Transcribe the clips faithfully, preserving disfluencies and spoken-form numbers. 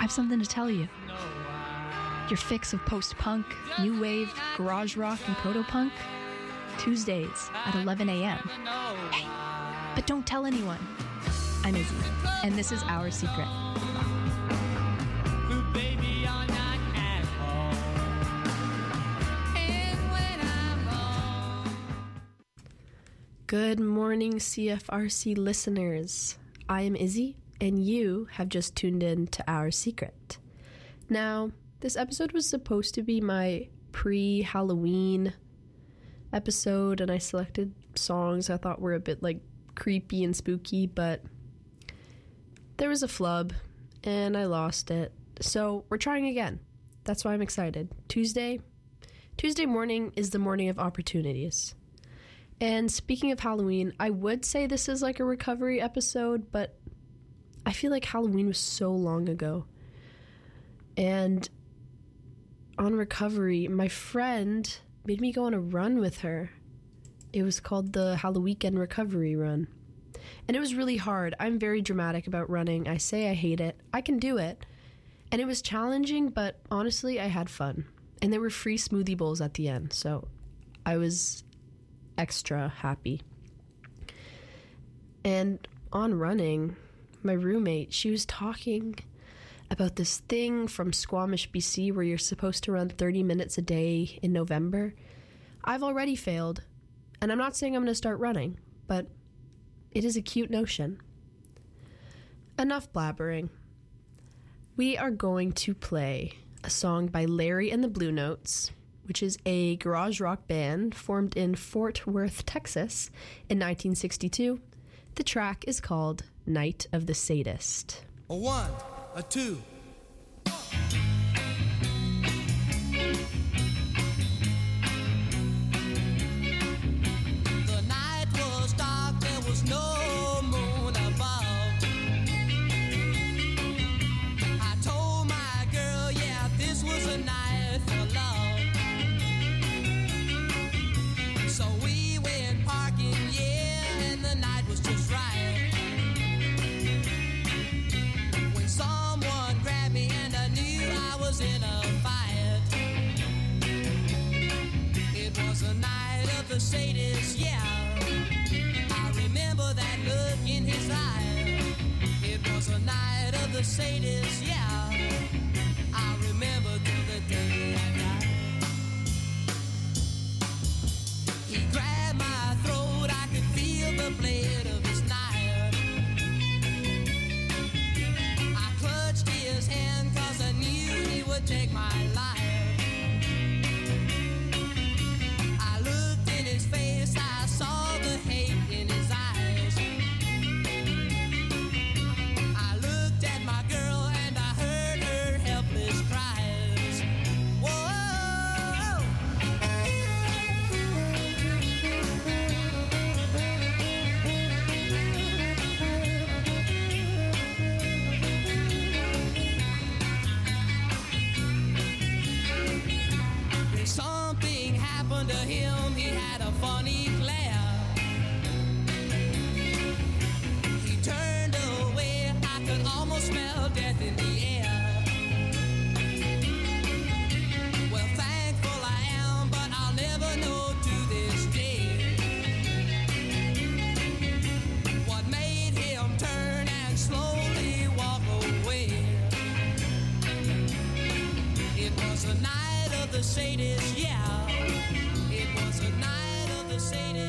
have something to tell you. Your fix of post-punk, new wave, garage rock, and proto-punk? Tuesdays at eleven a.m. Hey, but don't tell anyone. I'm Izzy, and this is Our Secret. Good morning, C F R C listeners. I am Izzy, and you have just tuned in to Our Secret. Now, this episode was supposed to be my pre-Halloween episode, and I selected songs I thought were a bit, like, creepy and spooky, but there was a flub, and I lost it. So, we're trying again. That's why I'm excited. Tuesday, Tuesday morning is the morning of opportunities. And speaking of Halloween, I would say this is like a recovery episode, but I feel like Halloween was so long ago. And on recovery, my friend made me go on a run with her. It was called the Halloween Recovery Run. And it was really hard. I'm very dramatic about running. I say I hate it. I can do it. And it was challenging, but honestly, I had fun. And there were free smoothie bowls at the end, so I was extra happy. And on running, my roommate, she was talking about this thing from Squamish, B C, where you're supposed to run thirty minutes a day in November. I've already failed, and I'm not saying I'm going to start running, but it is a cute notion. Enough blabbering. We are going to play a song by Larry and the Blue Notes, which is a garage rock band formed in Fort Worth, Texas in nineteen sixty-two. The track is called Night of the Sadist. A one, a two. The night was dark, there was no moon above. I told my girl, yeah, this was a night for love. So we went parking, yeah, and the night was just right. When someone grabbed me and I knew I was in a fight. It was a night of the sadist, yeah. I remember that look in his eye. It was a night of the sadist, yeah. I remember till the day I died. He grabbed my throat, I could feel the blade of his knife. I clutched his hand cause I knew he would take my life. I looked in his face, I saw the hate in his eyes. I looked at my girl and I heard her helpless cries. Whoa! Something happened to him, he had a funny glare. He turned away, I could almost smell death in the air. Well, thankful I am, but I'll never know to this day what made him turn and slowly walk away. It was a night of the sadist, yeah. It was a night of the sadist.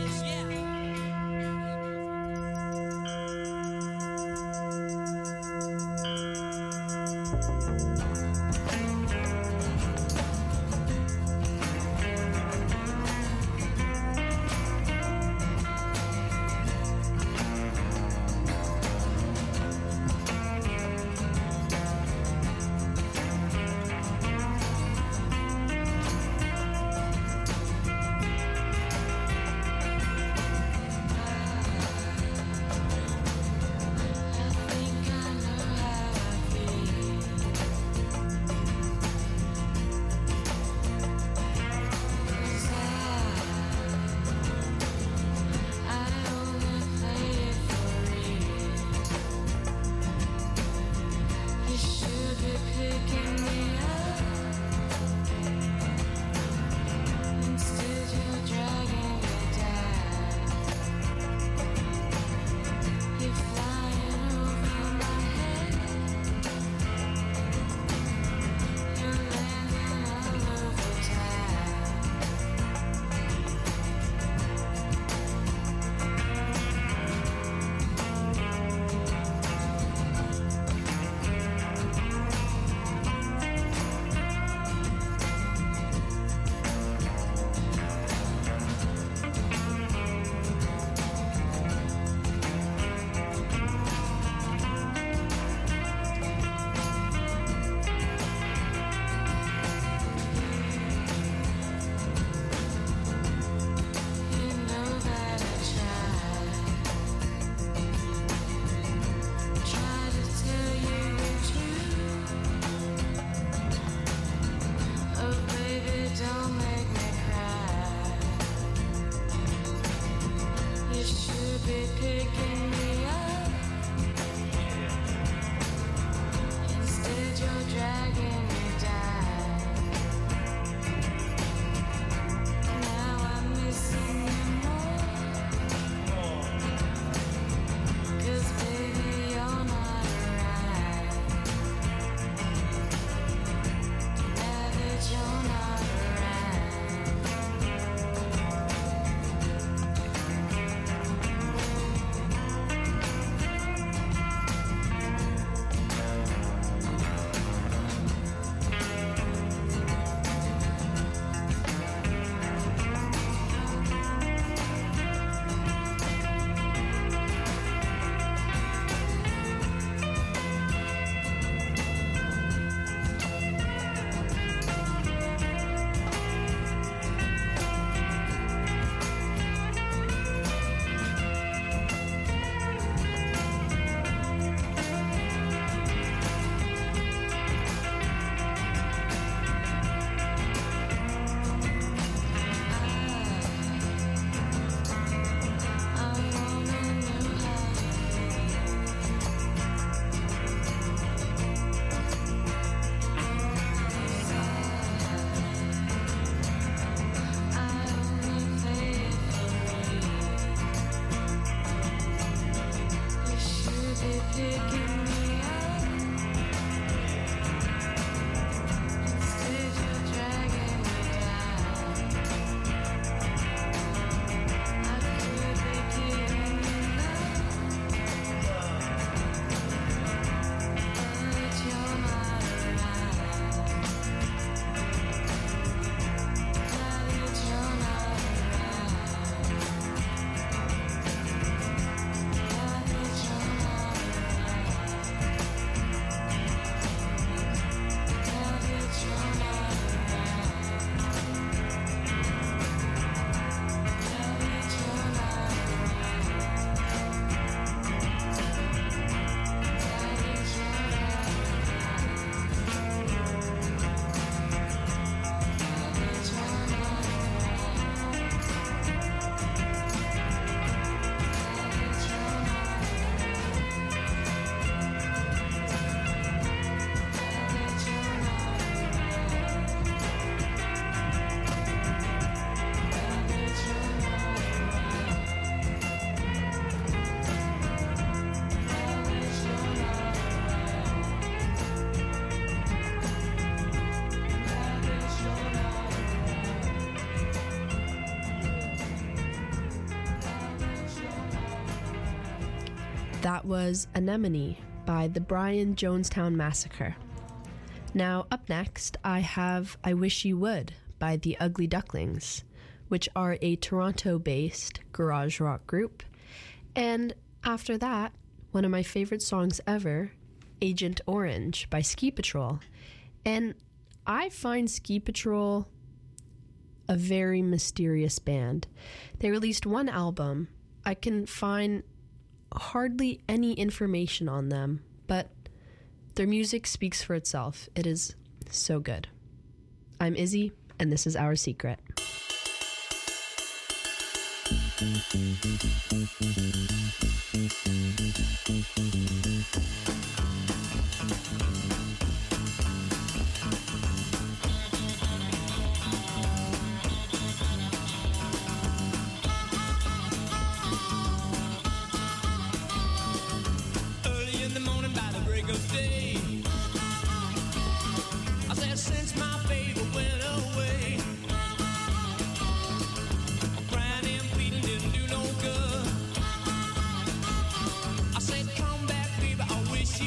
picking me up. Instead, you're dragging me down. Now I'm missing you more. 'Cause baby, you're not around. Now that you're not That was Anemone by the Brian Jonestown Massacre. Now, up next, I have I Wish You Would by the Ugly Ducklings, which are a Toronto-based garage rock group. And after that, one of my favorite songs ever, Agent Orange by Ski Patrol. And I find Ski Patrol a very mysterious band. They released one album. I can find hardly any information on them, but their music speaks for itself. It is so good. I'm Izzy, and this is Our Secret. Wish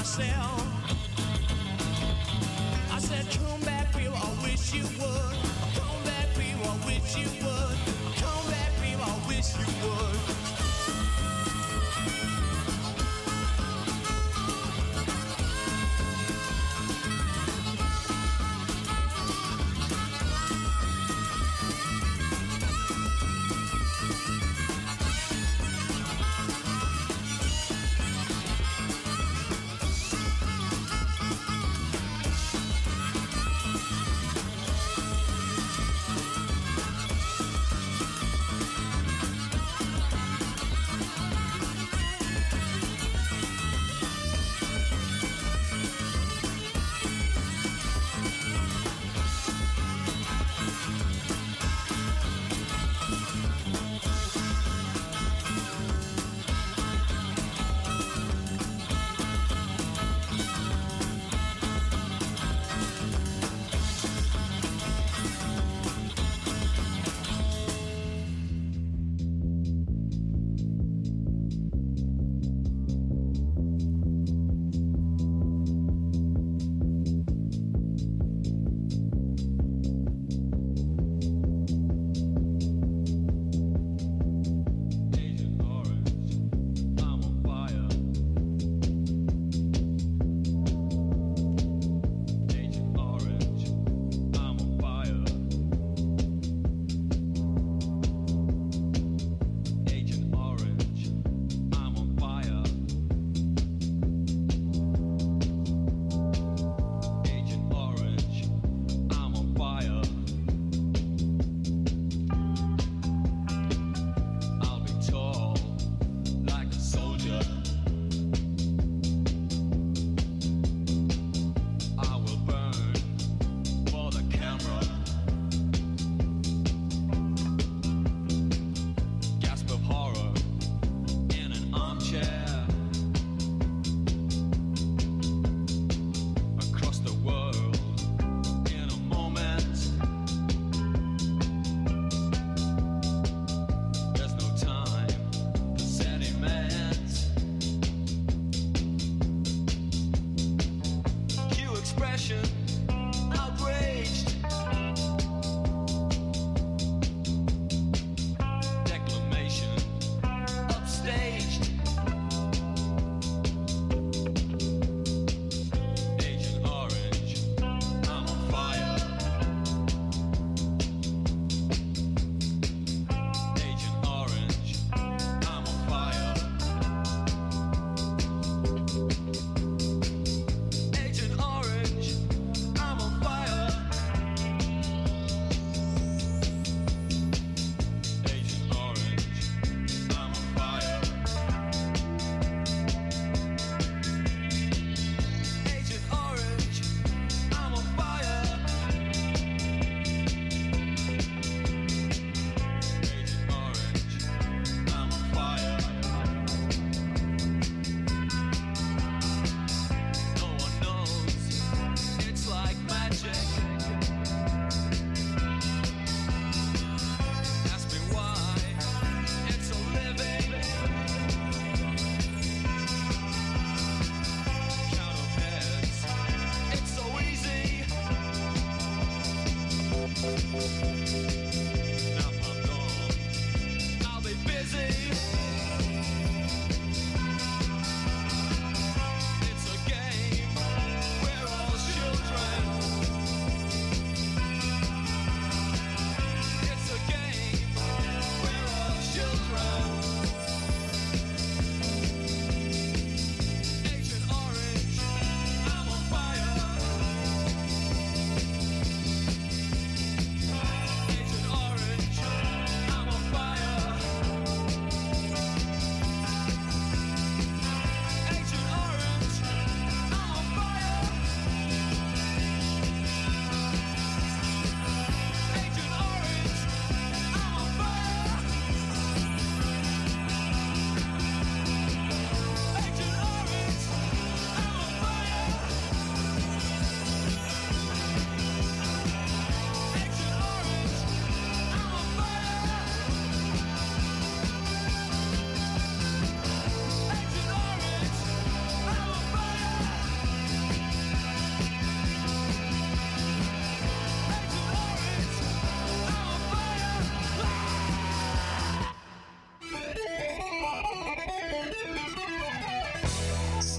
myself. I said, come back, people, I wish you would. Come back, people, I wish you would. Come back, people, I wish you would.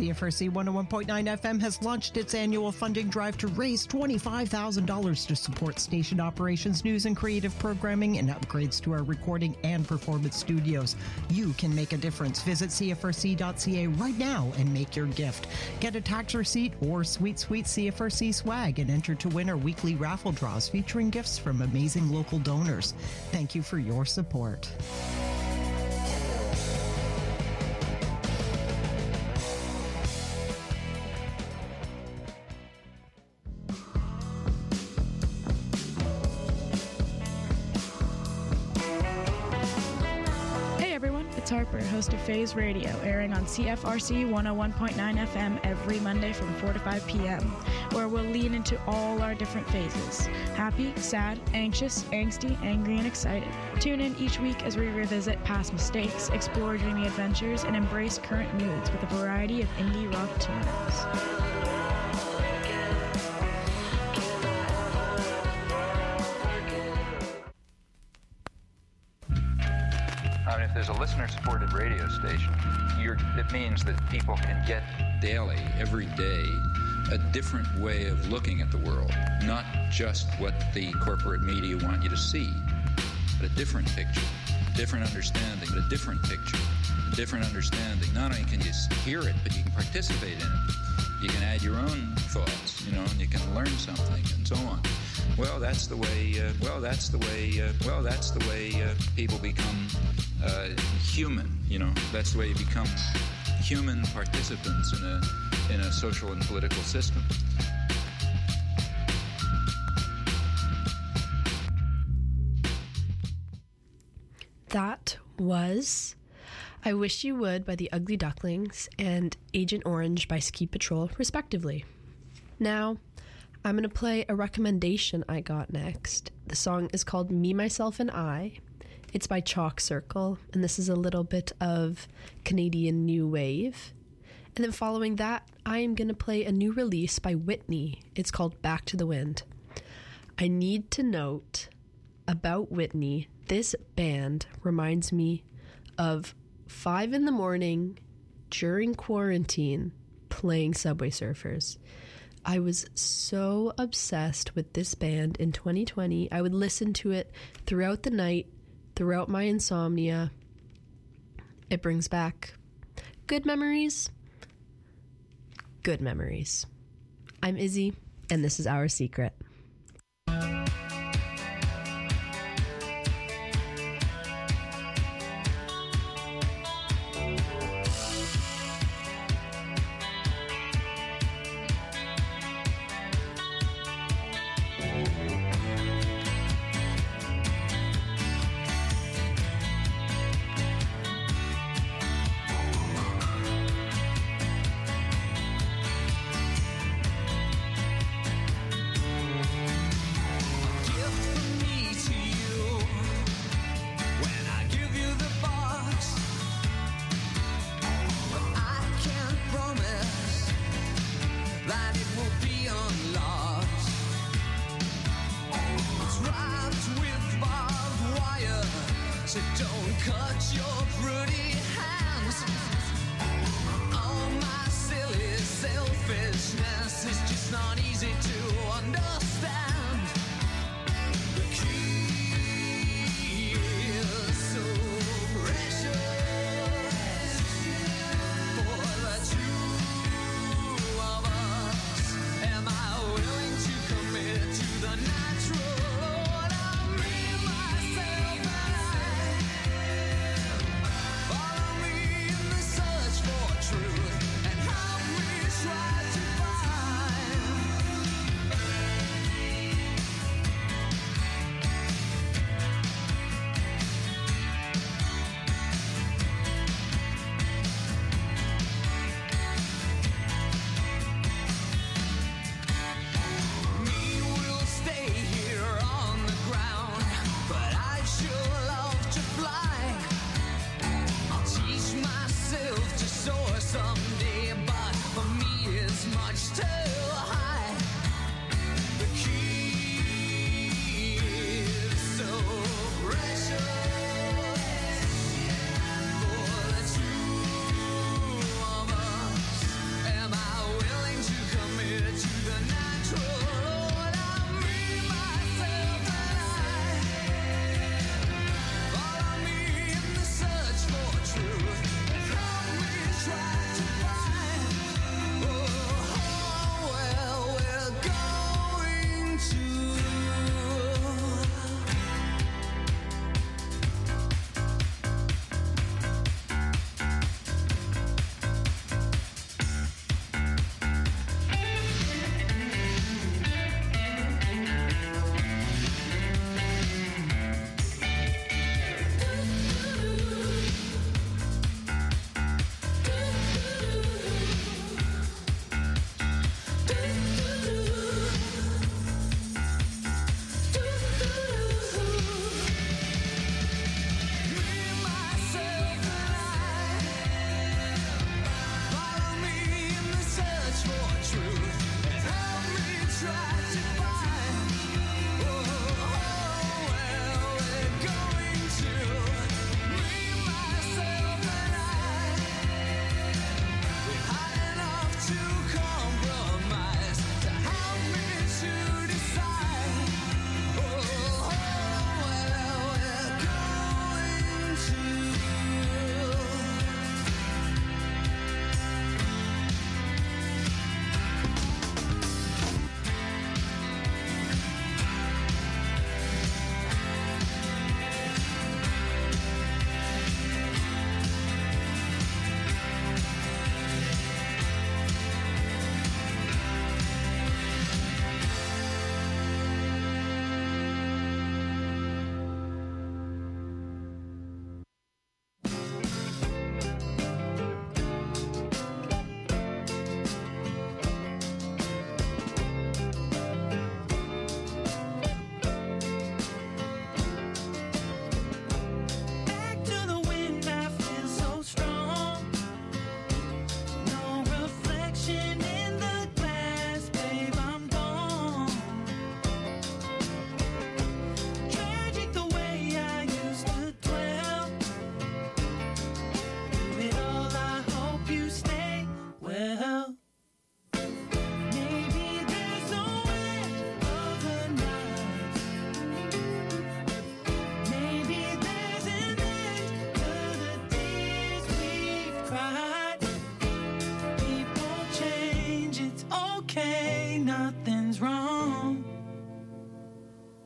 C F R C one oh one point nine F M has launched its annual funding drive to raise twenty-five thousand dollars to support station operations, news and creative programming, and upgrades to our recording and performance studios. You can make a difference. Visit C F R C dot C A right now and make your gift. Get a tax receipt or sweet, sweet C F R C swag and enter to win our weekly raffle draws featuring gifts from amazing local donors. Thank you for your support. It's Harper, host of Phase Radio, airing on C F R C one oh one point nine F M every Monday from four to five p.m., where we'll lean into all our different phases: happy, sad, anxious, angsty, angry, and excited. Tune in each week as we revisit past mistakes, explore dreamy adventures, and embrace current moods with a variety of indie rock tunes. I mean, if there's a listener-supported radio station, you're, it means that people can get daily, every day, a different way of looking at the world. Not just what the corporate media want you to see, but a different picture, a different understanding, but a different picture, a different understanding. Not only can you hear it, but you can participate in it. You can add your own thoughts, you know, and you can learn something, and so on. Well, that's the way. Uh, well, that's the way. Uh, well, that's the way uh, people become uh, human. You know, that's the way you become human participants in a in a social and political system. That was I Wish You Would by the Ugly Ducklings and Agent Orange by Ski Patrol, respectively. Now, I'm going to play a recommendation I got next. The song is called Me, Myself, and I. It's by Chalk Circle, and this is a little bit of Canadian new wave. And then following that, I am going to play a new release by Whitney. It's called Back to the Wind. I need to note about Whitney, this band reminds me of five in the morning during quarantine playing Subway Surfers. I was so obsessed with this band in twenty twenty. I would listen to it throughout the night, throughout my insomnia. It brings back good memories. Good memories. I'm Izzy, and this is Our Secret.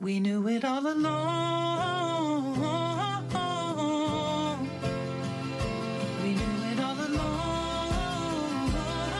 We knew it all along. We knew it all along.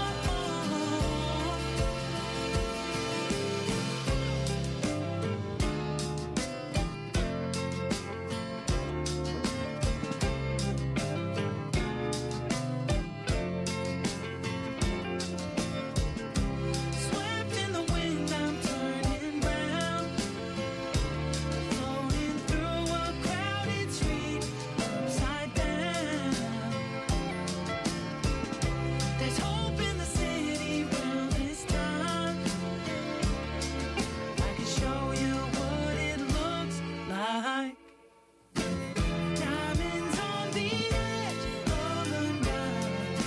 Swept in the wind, I'm turning round, floating through a crowded street, upside down. There's hope in the city round this time. I can show you what it looks like. Diamonds on the edge of the night,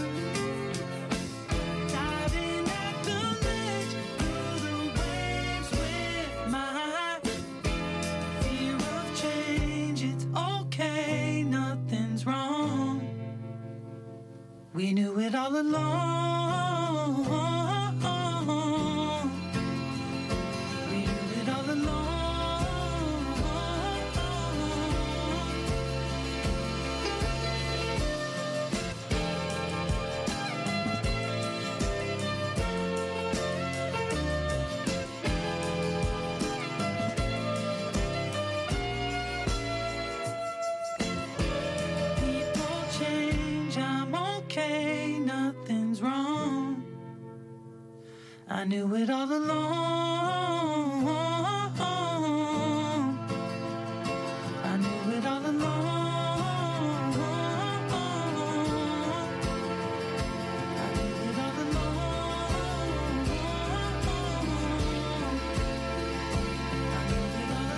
diving at the ledge through the waves with my fear of change. It's okay, nothing's wrong. We knew it all along. We knew it all along. People change, I'm okay, nothing's wrong. I knew it all along. I knew it all along. I knew it all along. I knew it all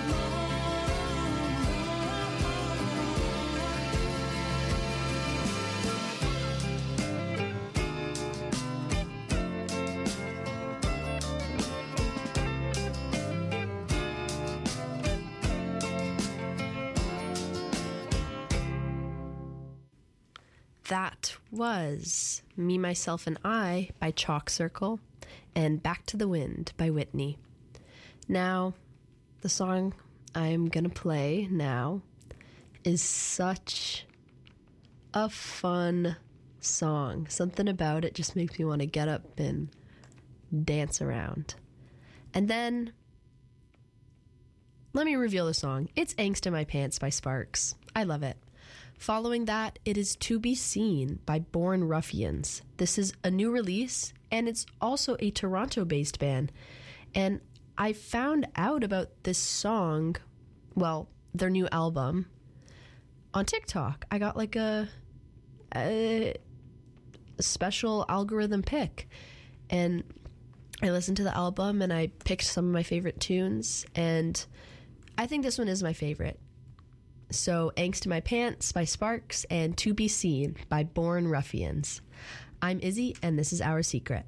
That was Me, Myself, and I by Chalk Circle and Back to the Wind by Whitney. Now, the song I'm going to play now is such a fun song. Something about it just makes me want to get up and dance around. And then, let me reveal the song. It's Angst in My Pants by Sparks. I love it. Following that, it is To Be Seen by Born Ruffians. This is a new release, and it's also a Toronto-based band. And I found out about this song, well, their new album, on TikTok. I got like a, a, a special algorithm pick, and I listened to the album, and I picked some of my favorite tunes, and I think this one is my favorite. So, Angst in My Pants by Sparks and To Be Seen by Born Ruffians. I'm Izzy, and this is Our Secret.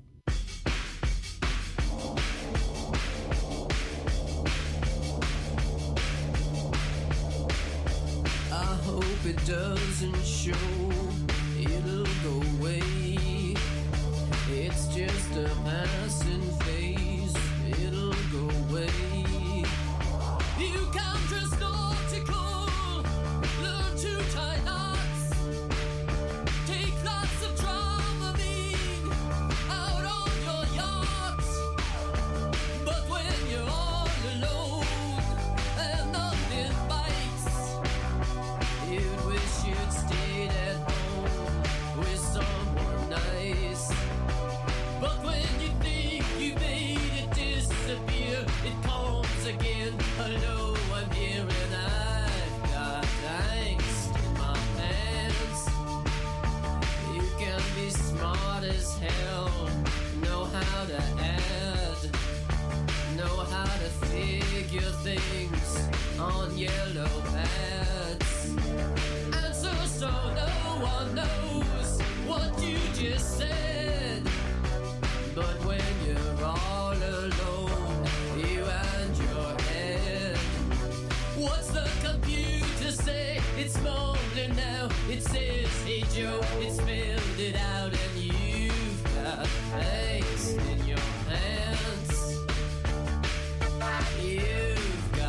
I hope it doesn't show, it'll go away. It's just a passing phase, it'll go away. You can't trust optical, learn to tie knots, take lots of traveling out on your yacht. But when you're all alone and nothing bites, you'd wish you'd stayed at home with someone nice. But when you think you made it disappear, it comes again. Hello, I'm here and I've got angst in my pants. You can be smart as hell, know how to add, know how to figure things on yellow pads. Answer so no one knows what you just said. But when you're all alone, you and your head, what's the computer say? It's smoldering now. It says, hey Joe, it spelled it out, and you've got angst in your pants. You've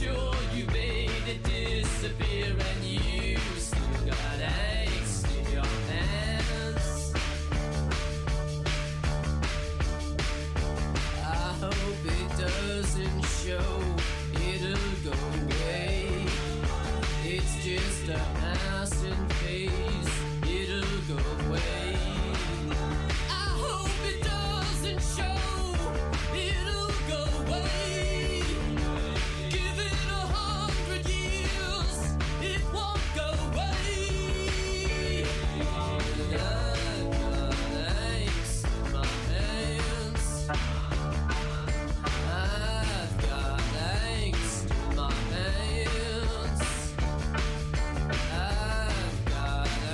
sure you made it disappear and you still got angst in your hands. I hope it doesn't show, it'll go away. It's just a passing phase, it'll go away. I hope it doesn't show, it'll go away. Give it a hundred years, it won't go away. I've got angst in my hands. I've got angst in my hands. I've got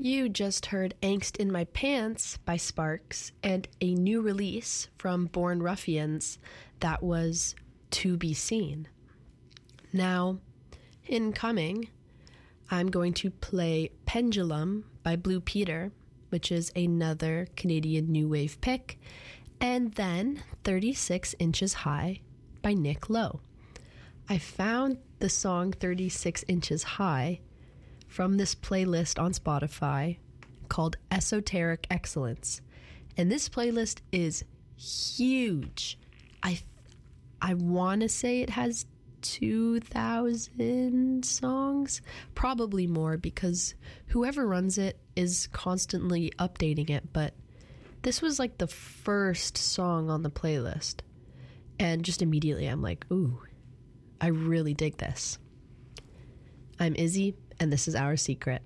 You just heard Angst in My Pants by Sparks and a new release from Born Ruffians that was To Be Seen. Now, incoming, I'm going to play Pendulum by Blue Peter, which is another Canadian new wave pick, and then thirty-six Inches High by Nick Lowe. I found the song thirty-six Inches High from this playlist on Spotify called Esoteric Excellence. And this playlist is huge. I I want to say it has two thousand songs, probably more because whoever runs it is constantly updating it, but this was like the first song on the playlist. And just immediately I'm like, ooh, I really dig this. I'm Izzy, and this is Our Secret.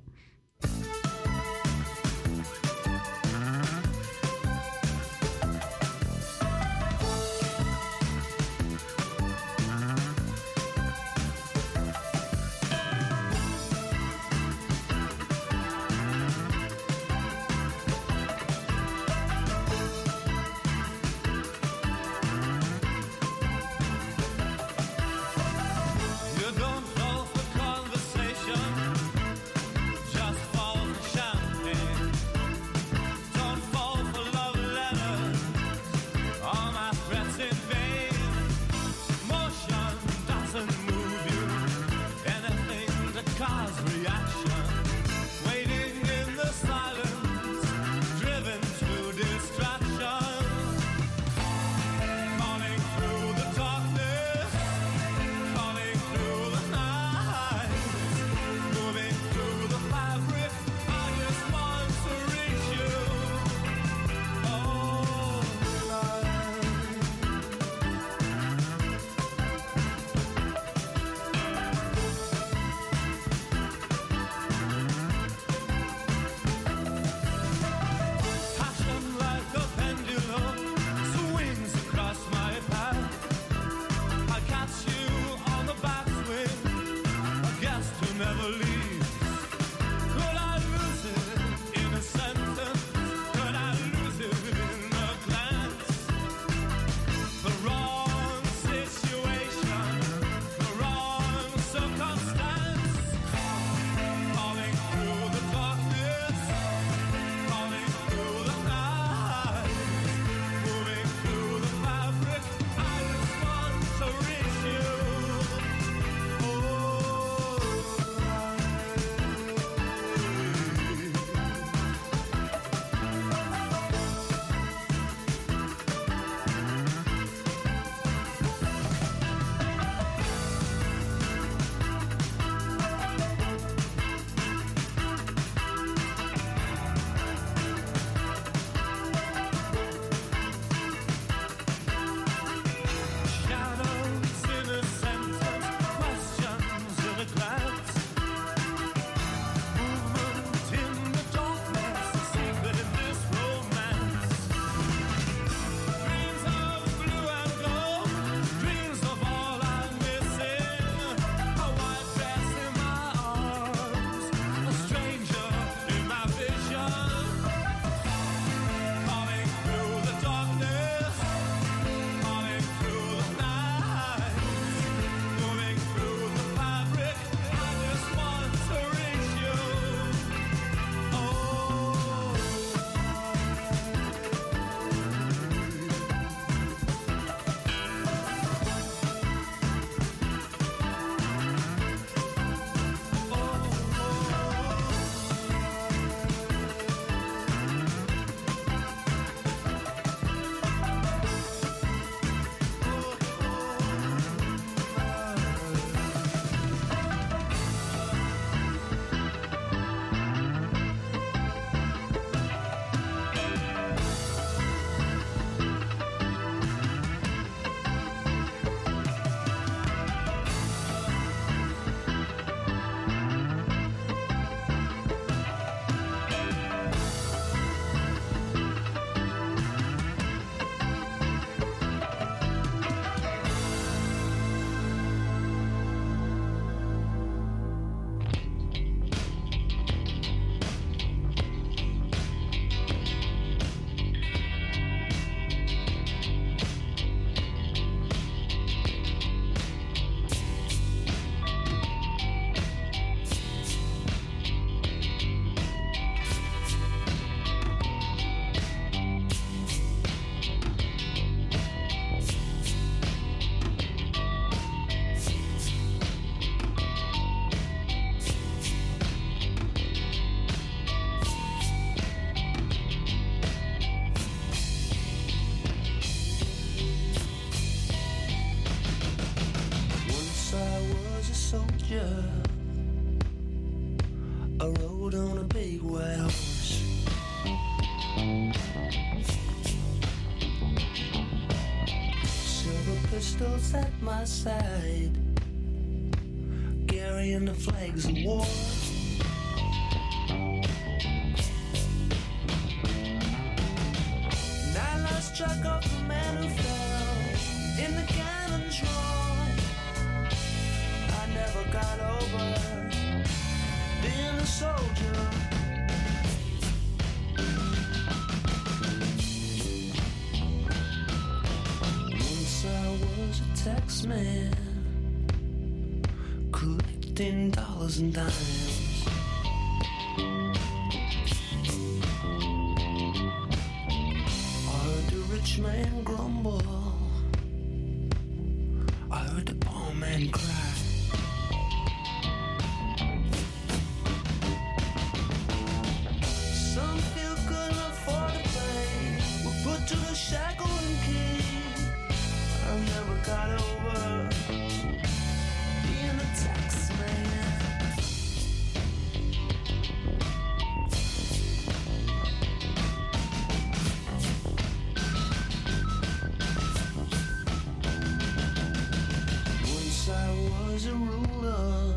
You don't know the conversation pistols at my side, carrying the flags of war. And I lost track of the man who fell in the cannon draw. I never got over being a soldier. Once I was a tax man, collecting dollars and dimes. I heard the rich man grumble, I heard the poor man cry. Some feel couldn't afford to pay, were put to the shackle and key. I never got over being a tax man. Once I was a ruler,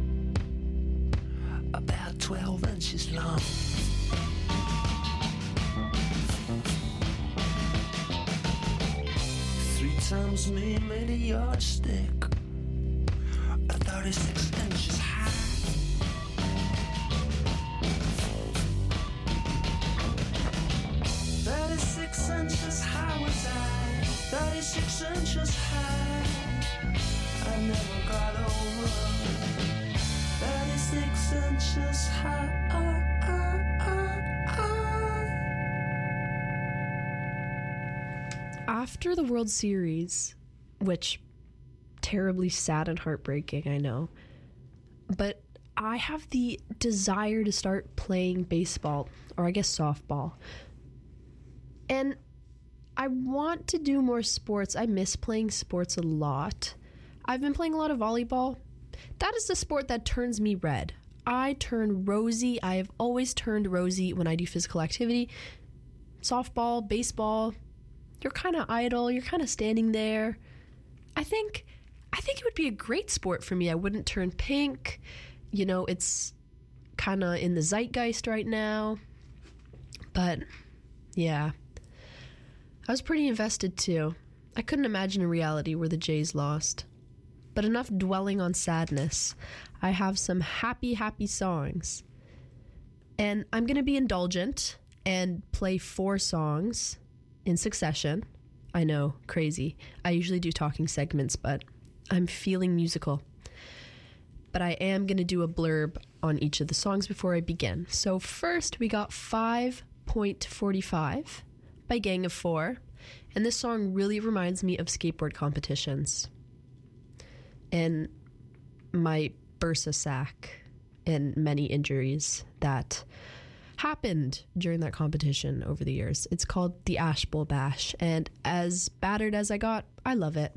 about twelve inches long. Three times me made a yardstick, a thirty-six inches high. Thirty-six inches high was I, thirty-six inches high. I never got over thirty-six inches high. After the World Series, which terribly sad and heartbreaking, I know, but I have the desire to start playing baseball, or I guess softball. And I want to do more sports. I miss playing sports a lot. I've been playing a lot of volleyball. That is the sport that turns me red. I turn rosy. I have always turned rosy when I do physical activity. Softball, baseball, you're kind of idle. You're kind of standing there. I think I think it would be a great sport for me. I wouldn't turn pink. You know, it's kind of in the zeitgeist right now. But yeah, I was pretty invested too. I couldn't imagine a reality where the Jays lost. But enough dwelling on sadness. I have some happy, happy songs. And I'm going to be indulgent and play four songs in succession. I know, crazy. I usually do talking segments, but I'm feeling musical. But I am going to do a blurb on each of the songs before I begin. So first, we got five point four five by Gang of Four. And this song really reminds me of skateboard competitions and my bursa sac and many injuries that happened during that competition over the years. It's called the Ash Bowl Bash, and as battered as I got, I love it.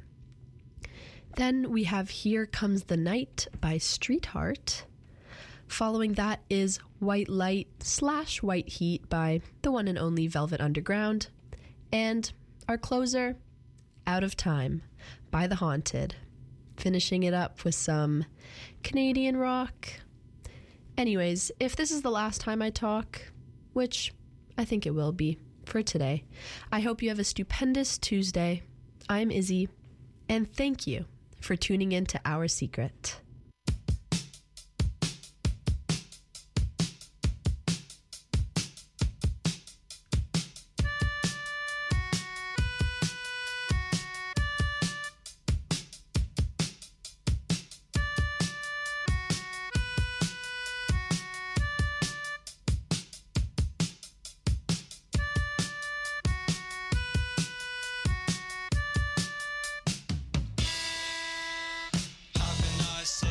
Then we have Here Comes the Night by Streetheart. Following that is White Light slash White Heat by the one and only Velvet Underground. And our closer, Out of Time by The Haunted. Finishing it up with some Canadian rock. Anyways, if this is the last time I talk, which I think it will be for today, I hope you have a stupendous Tuesday. I'm Izzy, and thank you for tuning in to Our Secret. How can I say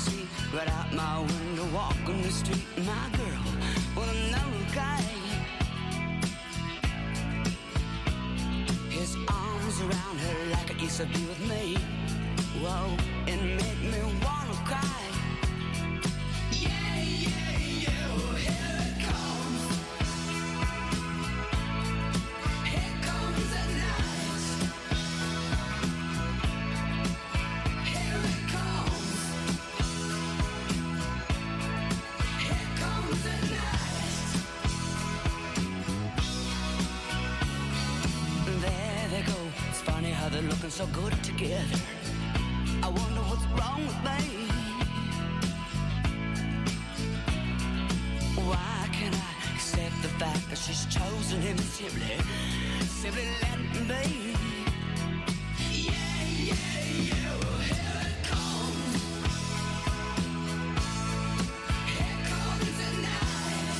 see right out my window, walking the street, my girl with another guy. His arms around her like it used to be with me. Whoa, it made me wanna cry. Yeah, yeah, yeah, well, here it comes. Here comes the night. Here it comes. Here comes the night. There they go. It's funny how they're looking so good together. I wonder what's wrong with me. Why can't I accept the fact that she's chosen him simply, simply let me be? Yeah, yeah, yeah, well, here it comes. Here comes the night.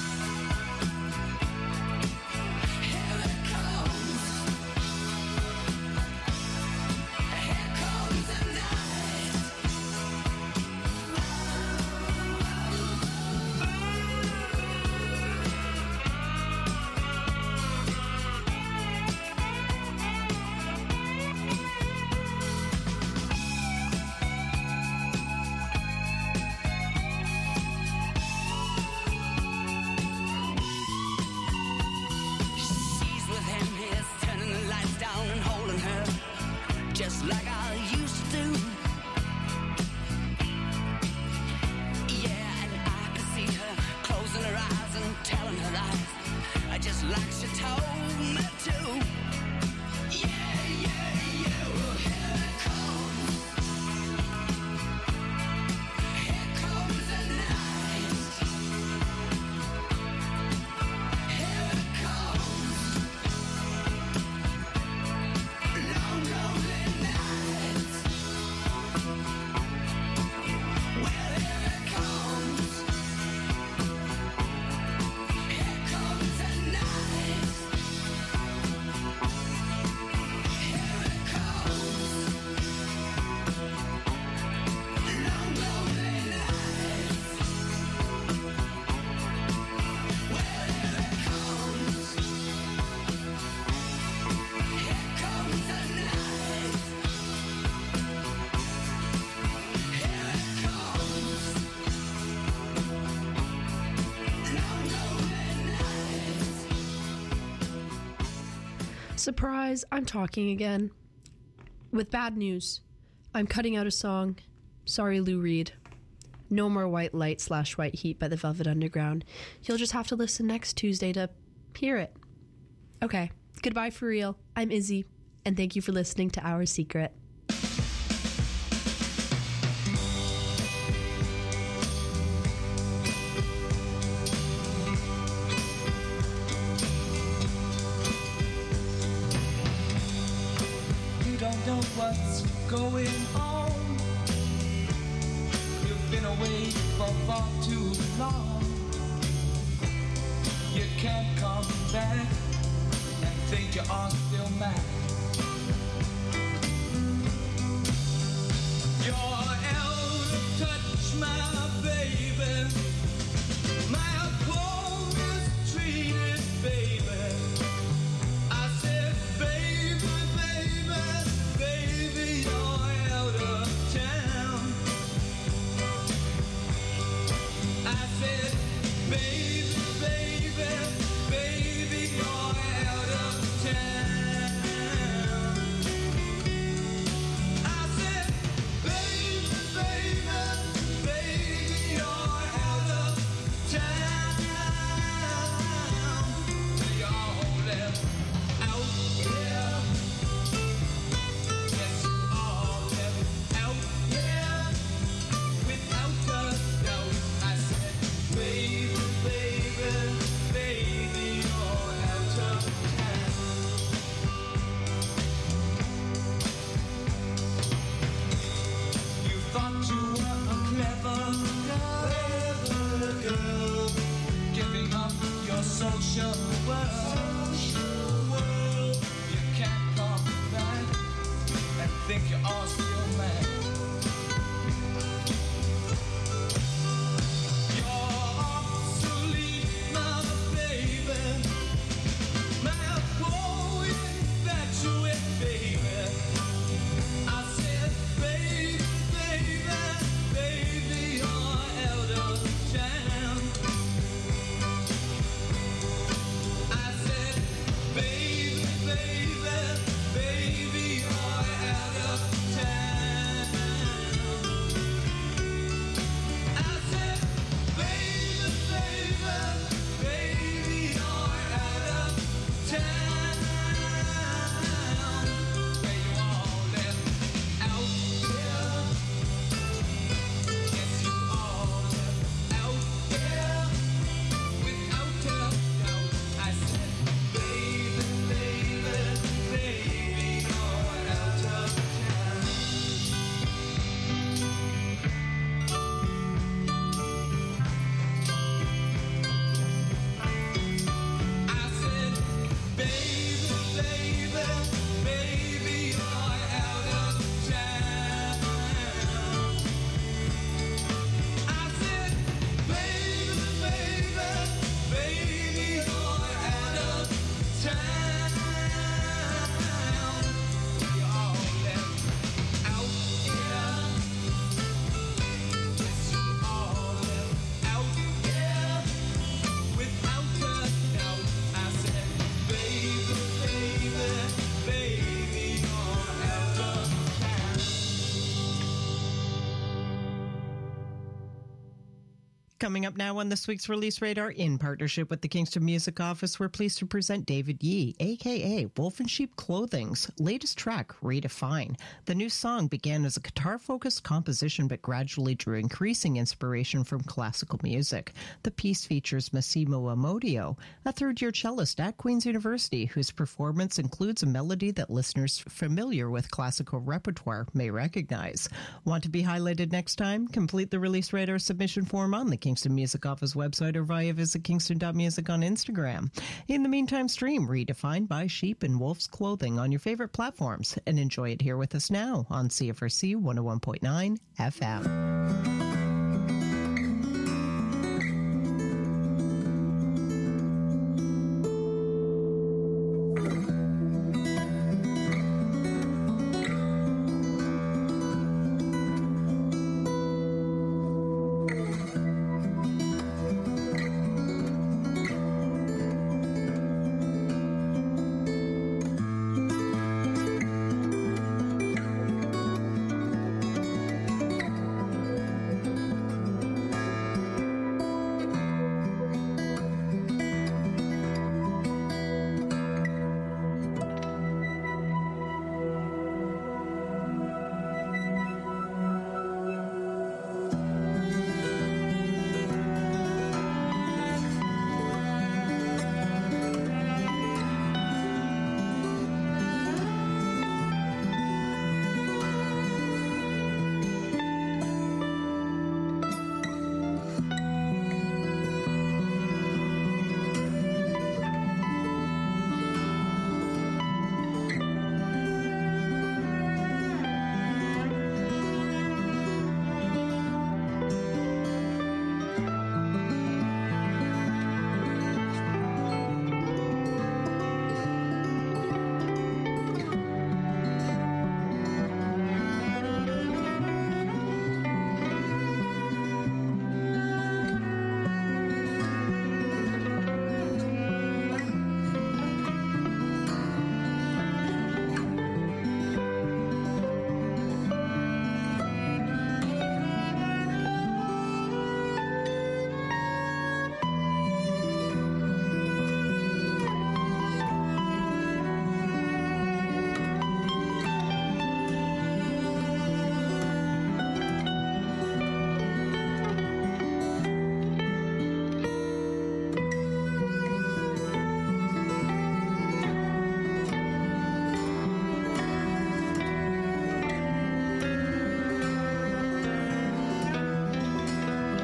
Here it comes. Here comes the night. She's with him, he's turning the lights down and holding her just like I used to do. Yeah, and I can see her closing her eyes and telling her lies, just like she told me to. Yeah, yeah, yeah, well, here it comes. Here comes the night. Here it comes. Long, lonely nights. Well, here it comes. Here comes the night. Here it comes. Long, lonely nights. Well, here it comes. Here comes the night. Here it comes. Long, lonely nights. Surprise, I'm talking again. With bad news. I'm cutting out a song. Sorry, Lou Reed. No more White Light slash White Heat by the Velvet Underground. You'll just have to listen next Tuesday to hear it. Okay, goodbye for real. I'm Izzy, and thank you for listening to Our Secret. You don't know what's going on. You've been away for far too long. You can't come back and think you are still mad. You're out of touch, my baby. My poor mistreated baby. I said, baby, baby, baby, you're out of town. I said, baby, baby, baby, you're out of town. I said, baby, baby, baby, Coming up now on this week's Release Radar, in partnership with the Kingston Music Office, we're pleased to present David Yee, a k a. Wolf and Sheep Clothing's latest track, Redefine. The new song began as a guitar-focused composition but gradually drew increasing inspiration from classical music. The piece features Massimo Amodio, a third-year cellist at Queen's University, whose performance includes a melody that listeners familiar with classical repertoire may recognize. Want to be highlighted next time? Complete the Release Radar submission form on the Kingston Music Office website or via visit kingston dot music on Instagram. In the meantime, stream Redefined by Sheep and Wolf's Clothing on your favorite platforms and enjoy it here with us now on C F R C one oh one point nine F M.